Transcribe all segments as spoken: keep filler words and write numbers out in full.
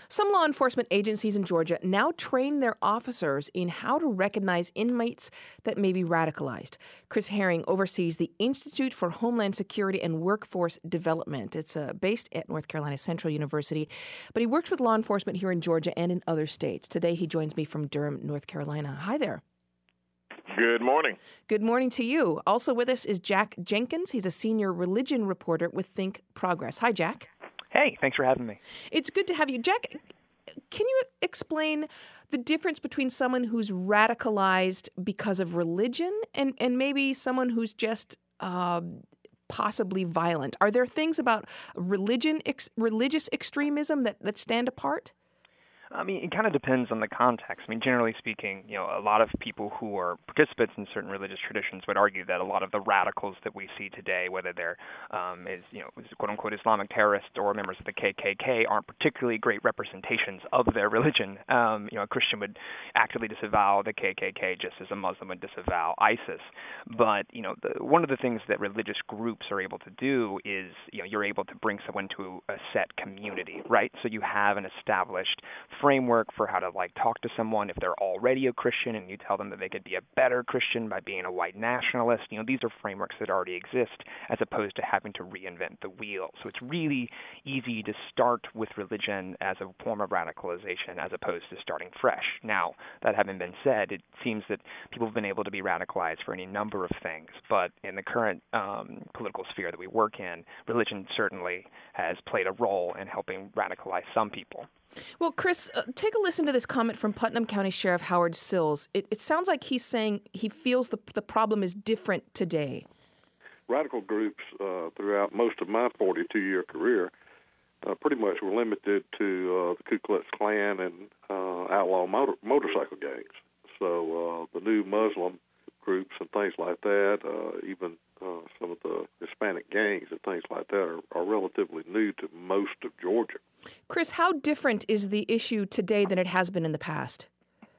Some law enforcement agencies in Georgia now train their officers in how to recognize inmates that may be radicalized. Chris Herring oversees the Institute for Homeland Security and Workforce Development. It's uh, based at North Carolina Central University, but he works with law enforcement here in Georgia and in other states. Today, he joins me from Durham, North Carolina. Hi there. Good morning. Good morning to you. Also with us is Jack Jenkins. He's a senior religion reporter with Think Progress. Hi, Jack. Hey, thanks for having me. It's good to have you. Jack, can you explain the difference between someone who's radicalized because of religion and, and maybe someone who's just uh, possibly violent? Are there things about religion, ex- religious extremism that, that stand apart? I mean, it kind of depends on the context. I mean, generally speaking, you know, a lot of people who are participants in certain religious traditions would argue that a lot of the radicals that we see today, whether they're, um, is, you know, quote-unquote Islamic terrorists or members of the K K K, aren't particularly great representations of their religion. Um, you know, a Christian would actively disavow the K K K just as a Muslim would disavow ISIS. But, you know, the, one of the things that religious groups are able to do is, you know, you're able to bring someone to a set community, right? So you have an established framework for how to like talk to someone if they're already a Christian and you tell them that they could be a better Christian by being a white nationalist. You know, these are frameworks that already exist as opposed to having to reinvent the wheel. So it's really easy to start with religion as a form of radicalization as opposed to starting fresh. Now, that having been said, it seems that people have been able to be radicalized for any number of things, but in the current um, political sphere that we work in, religion certainly has played a role in helping radicalize some people. Well, Chris, uh, take a listen to this comment from Putnam County Sheriff Howard Sills. It, it sounds like he's saying he feels the, the problem is different today. Radical groups uh, throughout most of my forty-two-year career uh, pretty much were limited to uh, the Ku Klux Klan and uh, outlaw motor, motorcycle gangs. So uh, the new Muslim groups and things like that, uh, even uh, some of the Hispanic gangs and things like that are, are relatively new to most of Georgia. Chris, how different is the issue today than it has been in the past?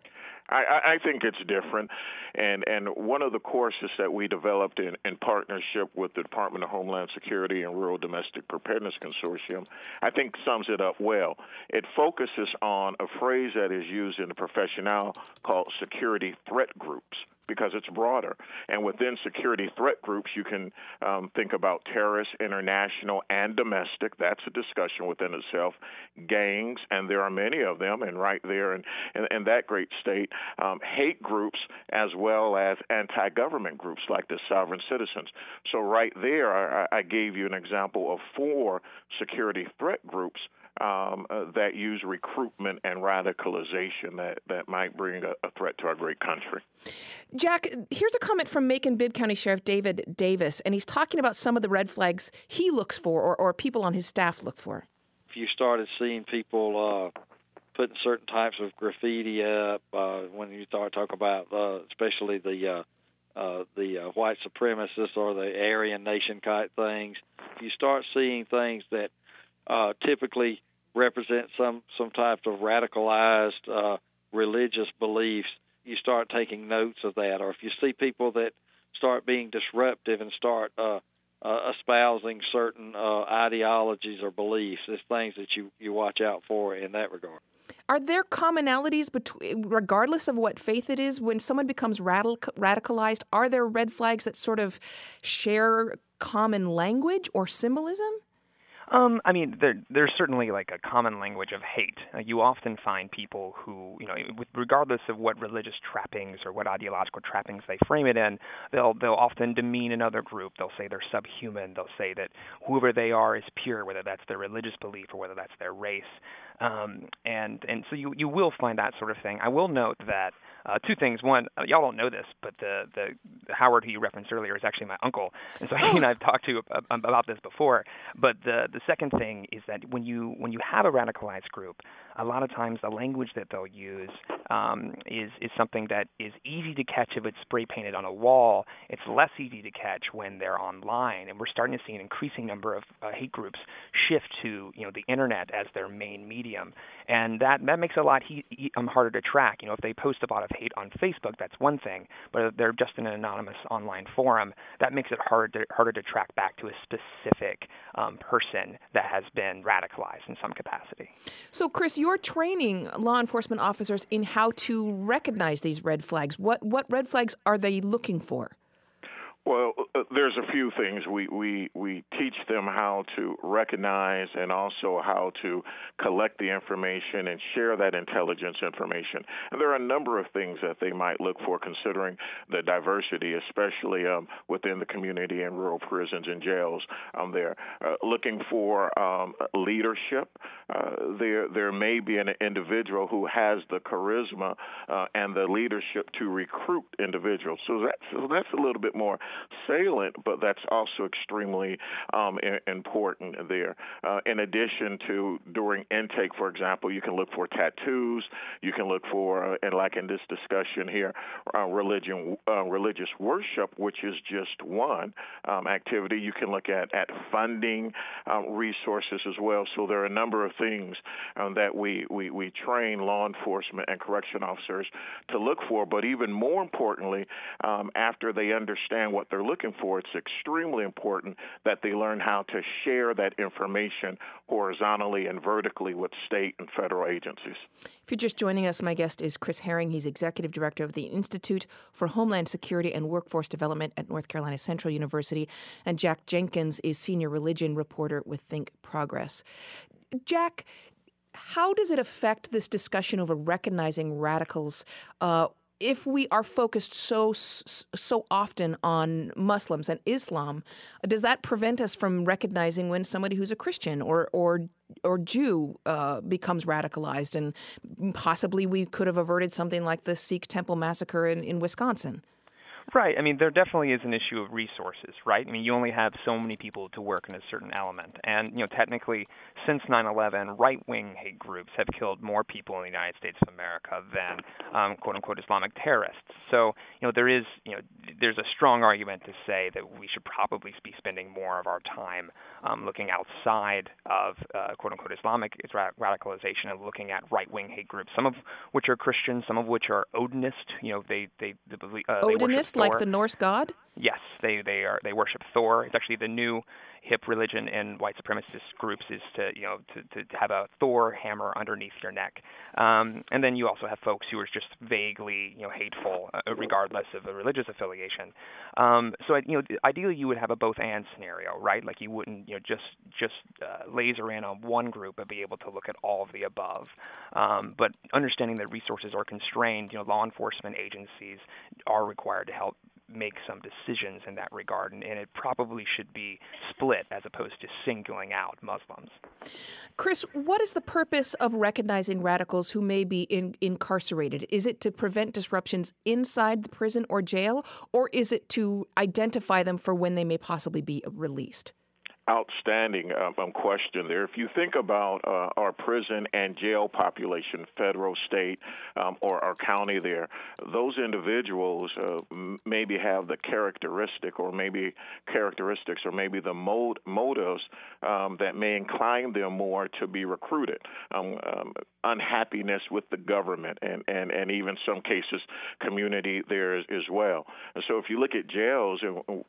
I, I think it's different, and and one of the courses that we developed in, in partnership with the Department of Homeland Security and Rural Domestic Preparedness Consortium, I think sums it up well. It focuses on a phrase that is used in the profession now called security threat groups, because it's broader. And within security threat groups, you can um, think about terrorist, international, and domestic. That's a discussion within itself. Gangs, and there are many of them, and right there in, in, in that great state, um, hate groups as well as anti-government groups like the Sovereign Citizens. So right there, I, I gave you an example of four security threat groups Um, uh, that use recruitment and radicalization that, that might bring a, a threat to our great country. Jack, here's a comment from Macon-Bibb County Sheriff David Davis, and he's talking about some of the red flags he looks for or, or people on his staff look for. If you started seeing people uh, putting certain types of graffiti up, uh, when you start talking about uh, especially the uh, uh, the uh, white supremacists or the Aryan nation type things, if you start seeing things that uh, typically represent some, some type of radicalized uh, religious beliefs, you start taking notes of that. Or if you see people that start being disruptive and start uh, uh, espousing certain uh, ideologies or beliefs, there's things that you, you watch out for in that regard. Are there commonalities, between, regardless of what faith it is, when someone becomes radical, radicalized, are there red flags that sort of share common language or symbolism? Um, I mean, there, there's certainly like a common language of hate. Uh, you often find people who, you know, with, regardless of what religious trappings or what ideological trappings they frame it in, they'll they'll often demean another group. They'll say they're subhuman. They'll say that whoever they are is pure, whether that's their religious belief or whether that's their race. Um, and and so you you will find that sort of thing. I will note that uh, two things. One, uh, y'all don't know this, but the, the the Howard who you referenced earlier is actually my uncle, and so he and I've talked to uh, about this before. But the the second thing is that when you when you have a radicalized group, a lot of times the language that they'll use um, is is something that is easy to catch if it's spray painted on a wall. It's less easy to catch when they're online, and we're starting to see an increasing number of uh, hate groups shift to you know the internet as their main medium, and that that makes it a lot he, he, um, harder to track. You know, if they post a lot of hate on Facebook, that's one thing, but if they're just in an anonymous online forum, that makes it harder to, harder to track back to a specific um, person that has been radicalized in some capacity. So, Chris, you're training law enforcement officers in how to recognize these red flags. What what red flags are they looking for? Well, uh, there's a few things. We, we we teach them how to recognize and also how to collect the information and share that intelligence information. And there are a number of things that they might look for considering the diversity, especially um, within the community and rural prisons and jails um, there. Uh, looking for um, leadership. Uh, there, there may be an individual who has the charisma uh, and the leadership to recruit individuals. So that's, so that's a little bit more salient, but that's also extremely um, I- important there. Uh, in addition to during intake, for example, you can look for tattoos. You can look for, uh, and like in this discussion here, uh, religion, uh, religious worship, which is just one um, activity. You can look at, at funding um, resources as well. So there are a number of things um, that we, we, we train law enforcement and correction officers to look for, but even more importantly, um, after they understand what they're looking for, it's extremely important that they learn how to share that information horizontally and vertically with state and federal agencies. If you're just joining us, my guest is Chris Herring. He's Executive Director of the Institute for Homeland Security and Workforce Development at North Carolina Central University. And Jack Jenkins is Senior Religion Reporter with Think Progress. Jack, how does it affect this discussion over recognizing radicals uh, if we are focused so so often on Muslims and Islam? Does that prevent us from recognizing when somebody who's a Christian or or or Jew uh, becomes radicalized, and possibly we could have averted something like the Sikh temple massacre in, in Wisconsin? Right. I mean, there definitely is an issue of resources, right? I mean, you only have so many people to work in a certain element. And, you know, technically, since nine eleven, right-wing hate groups have killed more people in the United States of America than, um, quote-unquote, Islamic terrorists. So, you know, there is, you know, there's a strong argument to say that we should probably be spending more of our time um, looking outside of, uh, quote-unquote, Islamic radicalization and looking at right-wing hate groups, some of which are Christian, some of which are Odinist. You know, they, they, they believe... Uh, Odinist? Like the Norse god? Yes, they they are they worship Thor. It's actually the new hip religion in white supremacist groups is to you know to, to have a Thor hammer underneath your neck, um, and then you also have folks who are just vaguely you know hateful, uh, regardless of a religious affiliation. Um, so you know ideally you would have a both and scenario, right? Like you wouldn't you know just just uh, laser in on one group but be able to look at all of the above. Um, but understanding that resources are constrained, you know law enforcement agencies are required to help make some decisions in that regard, and, and it probably should be split as opposed to singling out Muslims. Chris, what is the purpose of recognizing radicals who may be in, incarcerated? Is it to prevent disruptions inside the prison or jail, or is it to identify them for when they may possibly be released? Outstanding um, question there. If you think about uh, our prison and jail population, federal, state, um, or our county there, those individuals uh, m- maybe have the characteristic or maybe characteristics or maybe the mode, motives um, that may incline them more to be recruited. Um, um, unhappiness with the government and, and, and even some cases community there as, as well. And so if you look at jails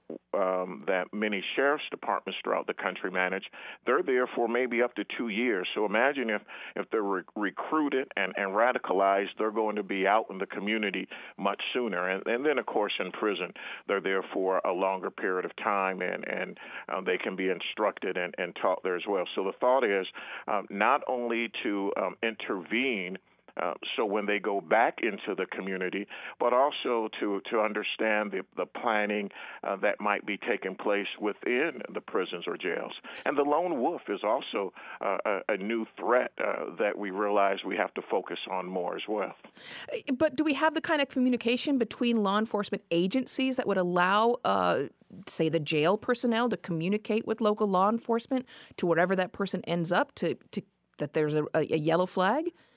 um, that many sheriff's departments throughout the country manage, they're there for maybe up to two years. So imagine if, if they're re- recruited and, and radicalized, they're going to be out in the community much sooner. And, and then, of course, in prison, they're there for a longer period of time, and, and um, they can be instructed and, and taught there as well. So the thought is um, not only to um, intervene Uh, so when they go back into the community, but also to, to understand the, the planning uh, that might be taking place within the prisons or jails. And the lone wolf is also uh, a, a new threat uh, that we realize we have to focus on more as well. But do we have the kind of communication between law enforcement agencies that would allow, uh, say, the jail personnel to communicate with local law enforcement to wherever that person ends up, to, to that there's a, a yellow flag?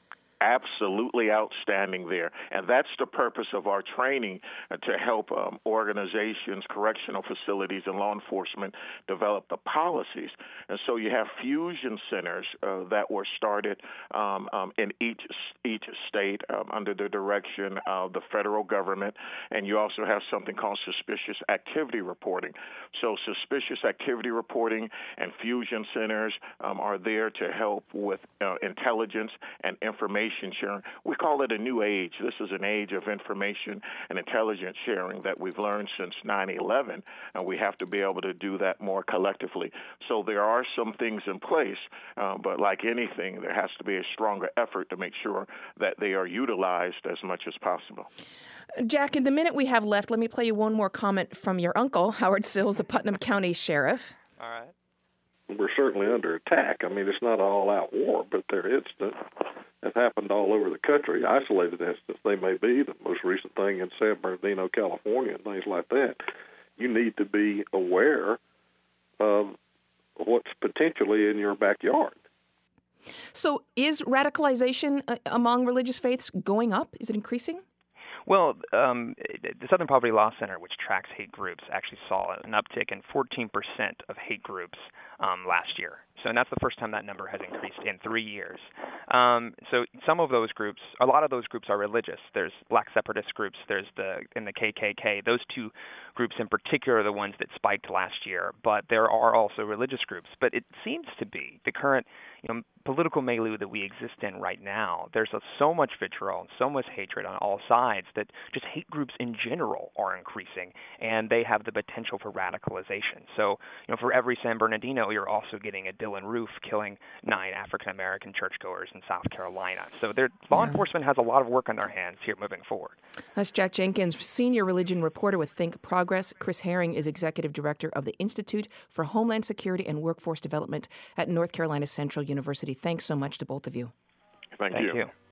absolutely outstanding there. And that's the purpose of our training, uh, to help um, organizations, correctional facilities, and law enforcement develop the policies. And so you have fusion centers uh, that were started um, um, in each each state um, under the direction of the federal government. And you also have something called suspicious activity reporting. So suspicious activity reporting and fusion centers um, are there to help with uh, intelligence and information sharing. We call it a new age. This is an age of information and intelligence sharing that we've learned since nine eleven, and we have to be able to do that more collectively. So there are some things in place, uh, but like anything, there has to be a stronger effort to make sure that they are utilized as much as possible. Jack, in the minute we have left, let me play you one more comment from your uncle, Howard Sills, the Putnam County Sheriff. All right. We're certainly under attack. I mean, it's not an all-out war, but there are incidents that happened all over the country, isolated incidents they may be, the most recent thing in San Bernardino, California, and things like that. You need to be aware of what's potentially in your backyard. So is radicalization uh, among religious faiths going up? Is it increasing? Well, um, the Southern Poverty Law Center, which tracks hate groups, actually saw an uptick in fourteen percent of hate groups um, last year. So, and that's the first time that number has increased in three years. Um, so some of those groups, a lot of those groups are religious. There's black separatist groups, there's the in the K K K. Those two groups in particular are the ones that spiked last year. But there are also religious groups. But it seems to be the current, you know, political milieu that we exist in right now. There's a, so much vitriol and so much hatred on all sides that just hate groups in general are increasing, and they have the potential for radicalization. So, you know, for every San Bernardino, you're also getting a Dylan Roof killing nine African-American churchgoers in South Carolina. So their law yeah. enforcement has a lot of work on their hands here moving forward. That's Jack Jenkins, senior religion reporter with Think Progress. Chris Herring is executive director of the Institute for Homeland Security and Workforce Development at North Carolina Central University. Thanks so much to both of you. Thank, Thank you. you.